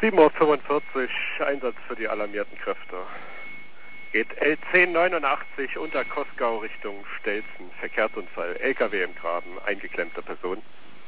7:45 Uhr, Einsatz für die alarmierten Kräfte. Geht L1089 unter Koskau Richtung Stelzen. Verkehrsunfall, LKW im Graben, eingeklemmte Person.